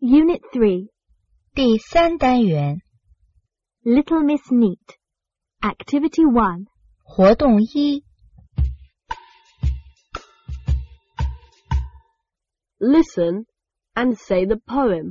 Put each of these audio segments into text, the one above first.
Unit 3, 第3单元 Little Miss Neat. Activity 1. 活动1 Listen and say the poem.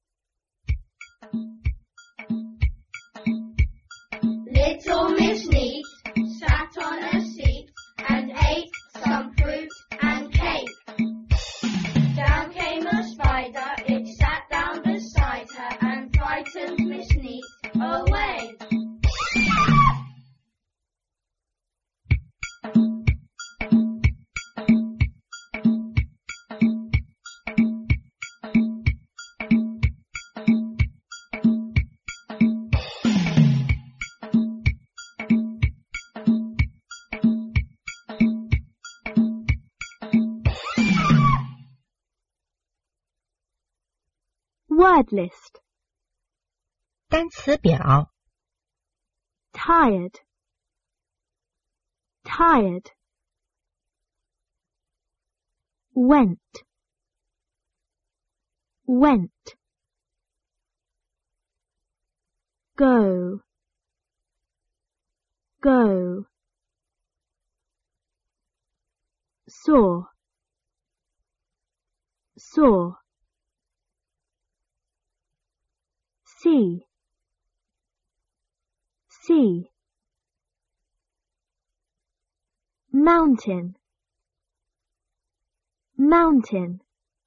Little Miss Neat sat on a seat and ate some fruit and cake. Down came a spider, it sat down beside her and frightened Miss Neat away. Word list. 单词表 Tired. Tired. Went. Went. Go. Go. Saw. Saw. See. See. Mountain. Mountain.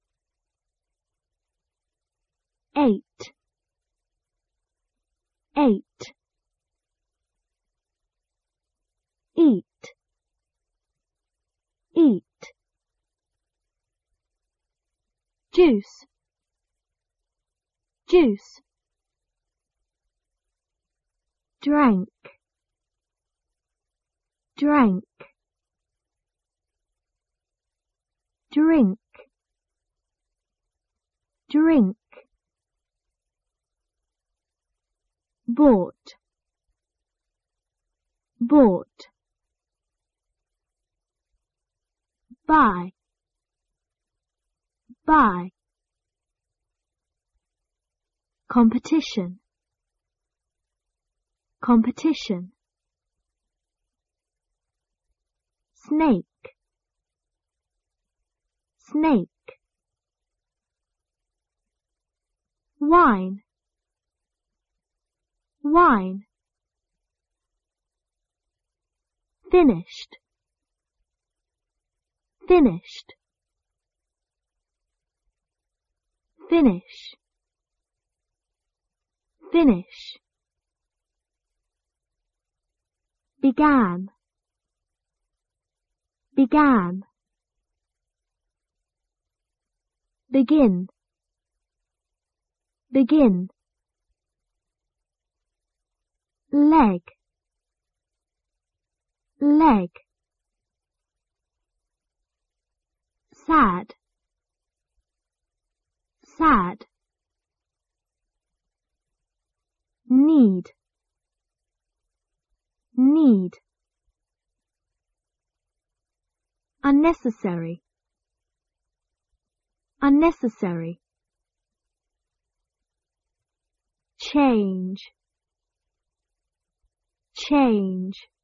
Eight. Eight. Eat. Eat. Juice. Juice. Drank. Drank. Drink. Drink. Bought. Bought. Buy. Buy. Competition. Competition. Snake. Snake. Wine. Wine. Finished. Finished. Finish. Finish. Began. Began. Begin. Begin. Leg. Leg. Sad. Sad. Need. Need. Unnecessary. Unnecessary. Change. Change.